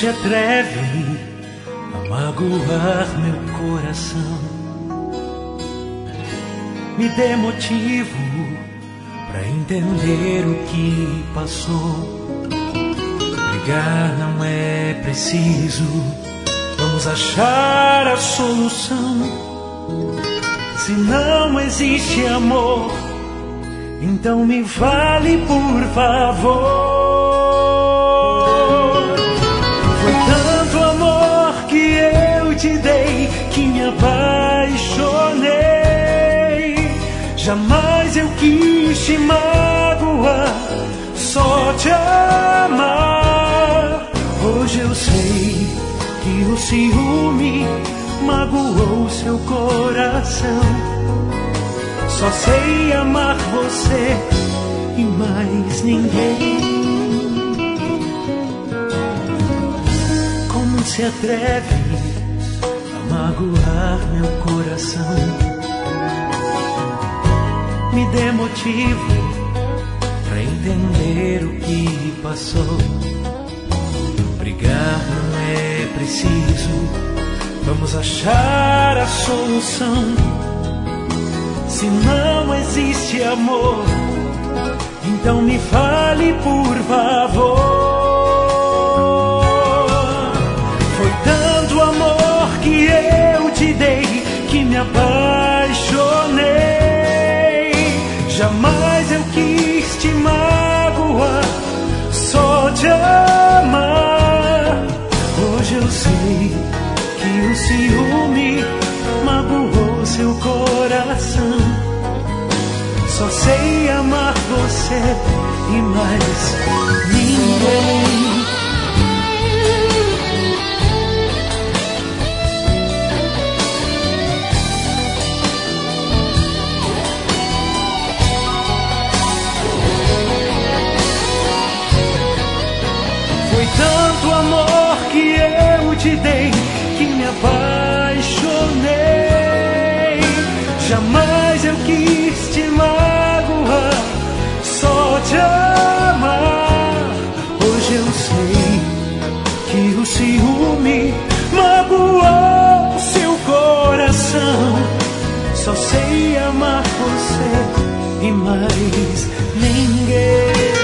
se atreve a magoar meu coração? Me dê motivo pra entender o que passou. Brigar não é preciso, vamos achar a solução. Se não existe amor, então me fale, por favor. Foi tanto amor que eu te dei, que me apaixonei. Jamais eu quis te magoar, só te amar. Hoje eu sei que o ciúme magoou seu coração. Só sei amar você e mais ninguém. Como se atreve a magoar meu coração? Me dê motivo pra entender o que passou. Brigar não é preciso, vamos achar a solução. Se não existe amor, então me fale, por favor. Foi tanto amor que eu te dei, que me apaixonei. Jamais eu quis te magoar, só te amar. Hoje eu sei que o ciúme magoou seu coração. Só sei amar você e mais ninguém. Foi tanto amor que eu te dei, que me apaixonei. Jamais eu quis te magoar, só te amar. Hoje eu sei que o ciúme magoou seu coração. Só sei amar você e mais ninguém.